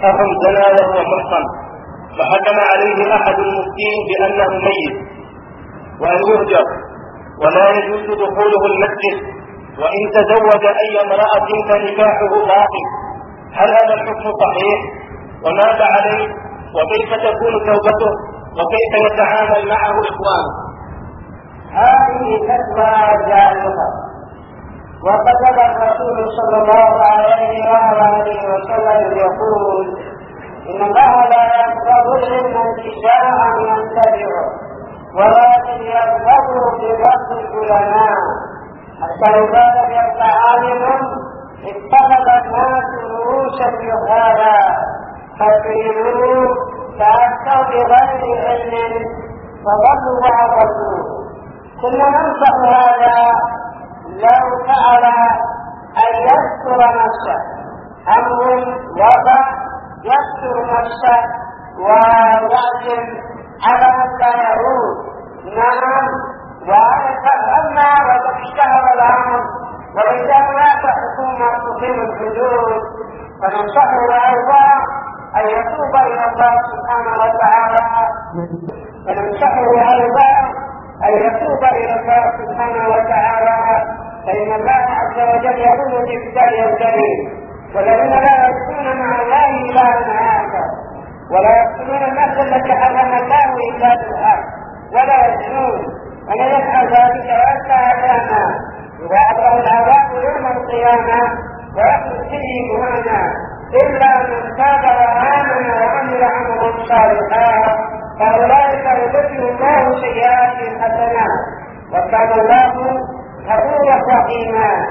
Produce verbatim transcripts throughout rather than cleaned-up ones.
أخ زنى وهو محصن فحكم عليه أحد المفتين بأنه ميت وأن يهجر ولا يجوز دخوله المسجد، وإن تزوج أي امرأة فنكاحه باطل. هل هذا الحكم صحيح؟ وماذا عليه؟ وكيف تكون توبته؟ وكيف يتعامل معه إخوانه؟ هذه فتوى جائزة، وكتب الرسول صلى الله عليه وآله وسلم يقول: إن الله لا يقبض العلم انتزاعا ينتزعه، ولكن يقبضه بفضل العلماء، حتى إذا لم يبق عالم اتخذ الناس رؤوسا جهالا فقيلوا فأفتوا بغير علم فضلوا وأضلوا. كنا ننصح هذا لو فعل أن يذكر نفسه، أمر وضع يذكر نفسه ويعزم على أن لا يعود. نعم، وأما وقد اشتهر الأمر وإذا هناك حكومة تقيم الحدود فننصحه أيضا أن يتوب إلى الله سبحانه وتعالى فننصحه أيضا أن يتوب إلى الله سبحانه وتعالى، فإن الله عز وجل يقول في كتابه الكريم: والذين لا يذكرون مع الله إلها آخر ولا يقتلون النفس التي حرم الله إلا بالحق ولا يزنون ومن يفعل ذلك يلقى أثاما يضاعف العذاب يوم القيامة ويخلد فيه مهانا إلا من تاب وآمن وعمل عملا صالحا فأولئك يبدل الله سيئاتهم حسنات وكان الله غفورا رحيما.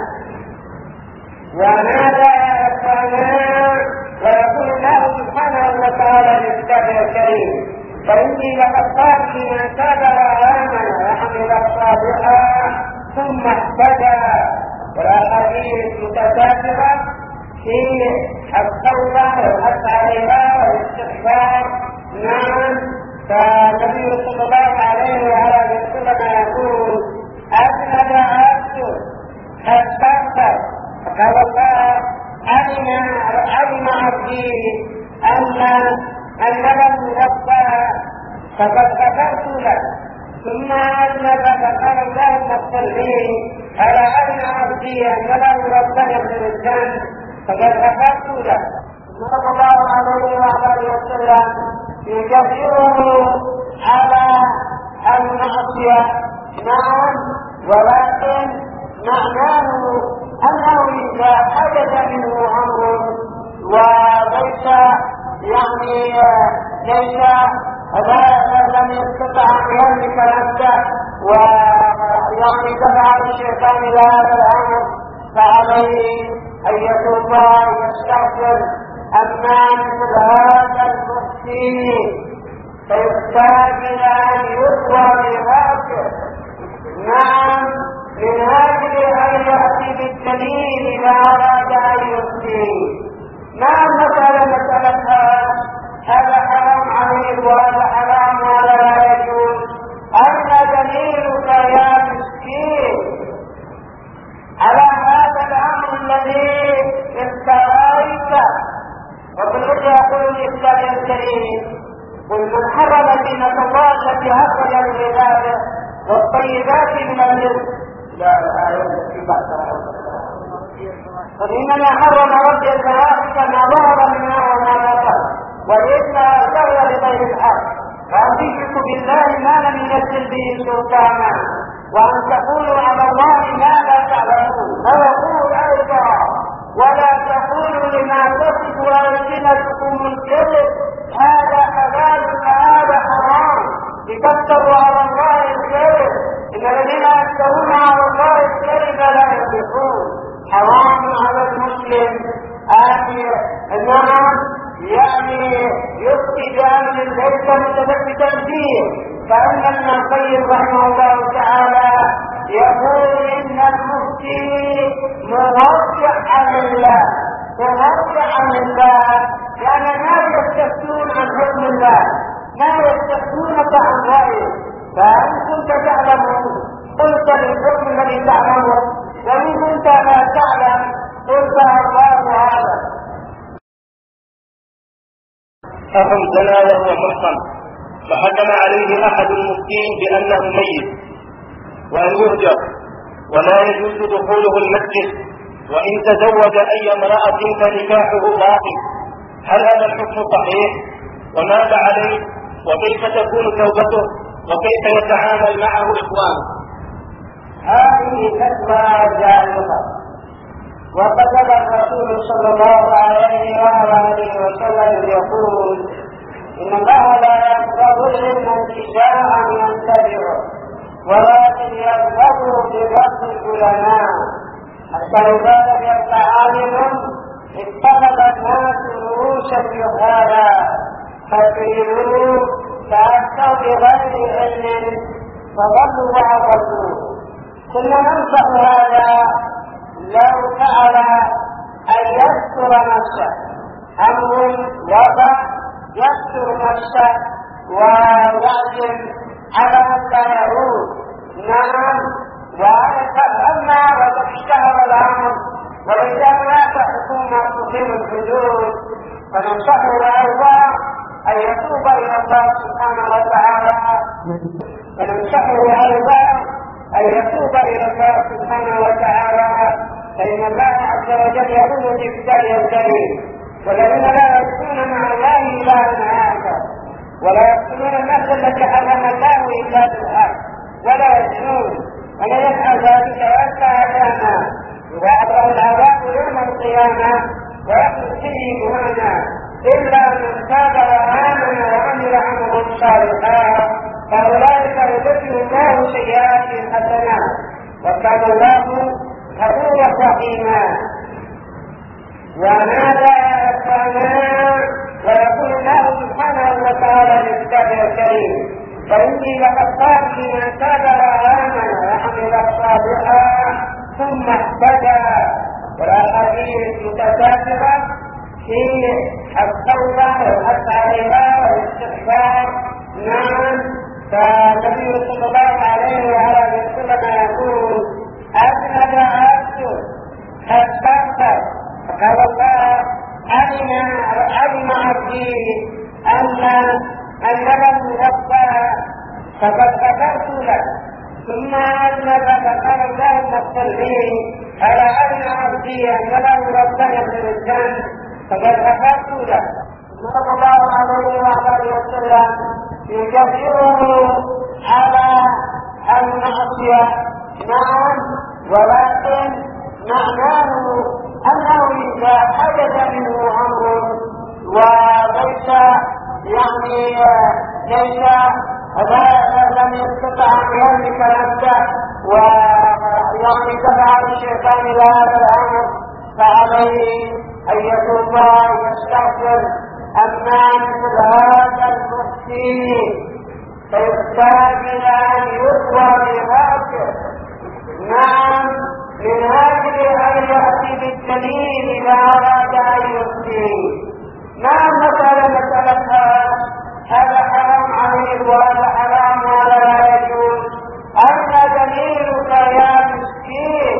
وماذا يفعلنا؟ ويقول الله سبحانه وتعالى في كتابه الكريم: فإني لقد قال لمن تاب وآمن وعمل صالحا ثم اهتدى. والأحاديث متكاثرة في التوبة والحث عليها والاستغفار. نعم، فالنبي صلى الله عليه وعلى وسلم يقول: أذنب عبد فاستغفر فقال الله: علم علم عبدي أن أن له ربا فقد غفرت له، ثم أذنب فقال الله: اغفر لي. قال: علم عبدي أن له ربا يغفر الذنب فقد غفرت له. صلى الله عليه وآله وسلم يكفره على المعصية. نعم، ولكن معناه أنه إذا حدث منه أمر وليس يعني ليس لم يستطع أن يملك نفسه ويعني دفع الشيطان إلى هذا الأمر فعليه أن يتوب ويستغفر. أما مثل هذا المفتي فيحتاج إلى أن يقوى براسه. نعم، من هذه أن يأتي بالدليل إذا أراد أن يفتي. ما مثلا مسألة هذا حرام عليه وهذا حرام وهذا لا يجوز؟ أين دليلك يا مسكين على هذا الأمر الذي افتريته؟ وبالذي يقول الإسلام الكريم: قل من حرم زينة الله التي أخرج لعباده والطيبات من الرزق. لا الآية التي بعدها: قل إنما حرم ربي الفواحش ما ظهر منها وما بطن والإثم والبغي بغير الحق وأن تشركوا بالله ما لم ينزل به سلطانا وأن تقولوا على الله ما لا تعلمون. ويقول أيضا: ولا تقولوا لما تصف ألسنتكم الكذب هذا حلال وهذا حرام لتفتروا على الله الكذب إن الذين يفترون على الله الكذب لا يفلحون. حرام على المسلم أن نعم يعني يفتي بأمر ليس متثبتا فيه، فإن ابن القيم رحمه الله تعالى يقول: إن المفتي مرجع عن الله مرجع عن الله، يعني ما يستفتون عن حكم الله، ما يستفتونك عن رأيه. فإن كنت تعلم قلت للحكم الذي تعلمه، وإن كنت لا تعلم قلت الله أعلم. أخ زنى وهو محصن فحكم عليه أحد المفتين بأنه ميت وأن يهجر ولا يجوز دخوله المسجد، وإن تزوج أي امرأة فنكاحه باطل. هل هذا الحكم صحيح؟ وماذا عليه؟ وكيف تكون توبته؟ وكيف يتعامل معه إخوانه؟ هذه فتوى جائزة، وكتب الرسول صلى الله عليه وآله وسلم يقول: إن الله لا يقبض العلم انتزاعا ينتزعه، ولكن يقبضه برد العلماء، حتى إذا لم يبق عالم اتخذ الناس رؤوسا جهالا فقيلوا فأفتوا بغير علم فضلوا وأضلوا. كنا ننصح هذا لو فعل أن يستر نفسه، أمر وضع يستر نفسه ويعزم على أن لا يعود. نعم، وأما وقد اشتهر الأمر وإذا هناك حكومة تقيم الحدود فننصحه أيضا أن يتوب إلى الله سبحانه وتعالى فننصحه أيضا أن يتوب إلى الله سبحانه وتعالى، فإن الله عز وجل يقول في كتابه الكريم: والذين لا يذكرون مع الله إلها آخر ولا يقتلون النفس التي حرم الله إلا بالحق ولا يزنون ومن يفعل ذلك يلقى أثاما يضاعف العذاب يوم القيامة ويخلد فيه مهانا إلا من تاب وآمن وعمل عملا صالحا فأولئك يبدل الله سيئاتهم حسنات وكان الله غفورا رحيما. وماذا يفعلون؟ ويقول الله سبحانه وتعالى في كتابه الكريم: فإني لغفار لمن تاب وآمن وعمل صالحا ثم اهتدى. والأحاديث متكاثرة في التوبة والحث عليها والاستغفار. نعم، فالنبي صلى الله عليه وآله وسلم يقول: أذنب عبد فاستغفر فقال الله: علم علم عبدي أن أن له ربا فقد غفرت له، ثم أذنب فقال اللهم اغفر لي. ألا علم عبدي أن له ربا يغفر الذنب فقد غفرت له. صلى الله عليه وآله وسلم يكفره على المعصية. نعم، ولكن معناه أنه إذا حدث منه أمر وليس يعني ليس لم يستطع أن يملك نفسه ويعني تبع الشيطان إلى هذا الأمر فعليه أن يتوب ويستغفر. أما مثل هذا المفتي فيحتاج إلى أن يقوى بذاته. نعم، من هذه أن يأتي بالدليل إذا أراد أن يفتي. نعم، مثلا مسألة هذا حرام عليه وهذا حرام وهذا لا يجوز. أين دليلك يا مسكين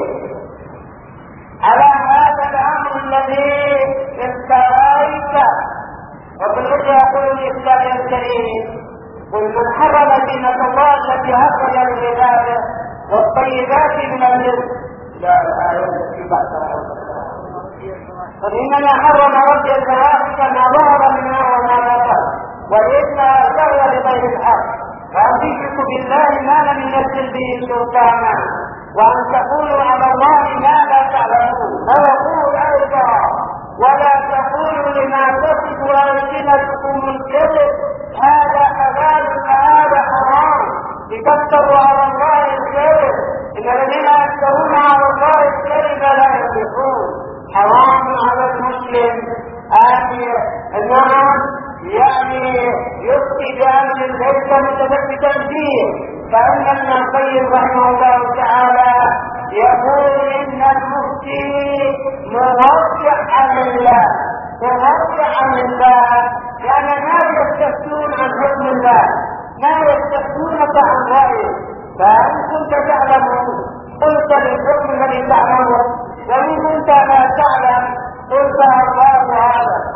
على هذا الأمر الذي افتريته؟ وبالذي يقول الإسلام الكريم: قل من حرم زينة الله التي أخرج لعباده والطيبات من الرزق. لا الآية التي بعدها: قل إنما حرم ربي الفواحش ما ظهر منها وما بطن والإثم والبغي بغير الحق وأن تشركوا بالله ما لم ينزل به سلطانا وأن تقولوا على الله ما لا تعلمون. ويقول أيضا: ولا تقولوا لما تصف ألسنتكم الكذب هذا حلال وهذا حرام لتفتروا على الله الكذب إن الذين يفترون على الله الكذب لا يفلحون. حرام على المسلم أن نعم يعني يفتي بأمر ليس متثبتا فيه، فإن ابن القيم رحمه الله تعالى يقول إن المفتي مرجع عن الله مرجع عن الله، يعني ما يستفتون عن حكم الله، ما يستفتونك عن رأيه. فإن كنت تعلم قلت للحكم الذي تعلمه، وإن كنت لا تعلم قلت الله هذا.